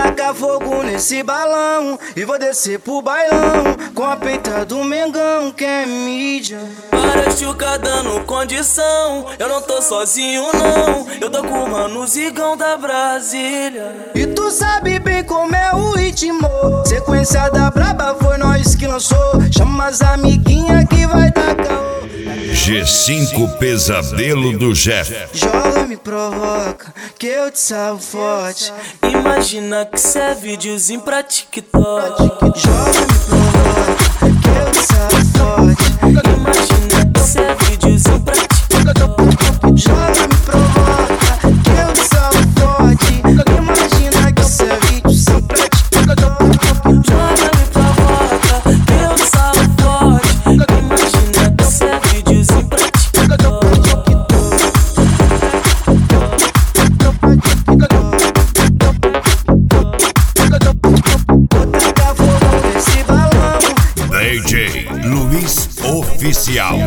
tacar fogo nesse balão e vou descer pro bailão com a peita do Mengão, que é mídia. Para chuca dando condição, eu não tô sozinho não, eu tô com o mano Zigão da Brasília. E tu sabe bem como é o ritmo, sequência da braba foi nós que lançou. Chama as amiguinhas que vai dar caô. G5 Pesadelo do Jeff. Joga, me provoca, que eu te salvo forte. Imagina que cê é videozinho pra TikTok. Joga, me provoca, que eu te salvo forte. Imagina que cê é videozinho pra TikTok. Joga, me provoca, que eu te salvo forte. Imagina que cê é videozinho pra TikTok. Joga, me provoca, que eu te salvo forte. Imagina que cê é videozinho pra TikTok. DJ Luiz Oficial.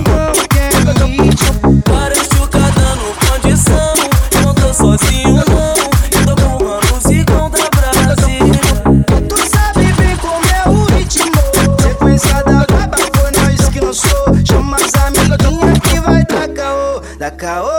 Para chuca dando condição, eu não tô sozinho não, eu tô com o mano Zigão da Brasília. Tu sabe bem como é o ritmo, sequência da braba foi nós que lançou. Chama as amiguinhas que vai dar caô, dá caô.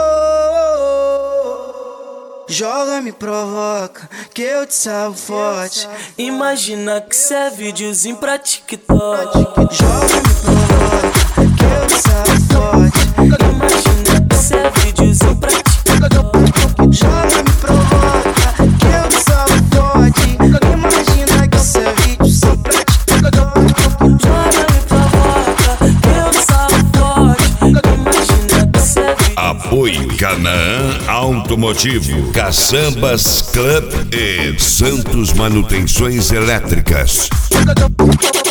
Joga, me provoca, que eu te salvo forte. Imagina que cê é videozinho pra TikTok. Joga, me provoca, que eu te salvo forte. Imagina que cê é videozinho pra TikTok. Joga, me provoca, que eu te salvo forte. Imagina que cê é videozinho pra TikTok. Joga, me provoca, que eu te salvo forte. Imagina que cê é videozinho. Apoio Canaã Automotivo, Caçambas Club e Santos Manutenções Elétricas.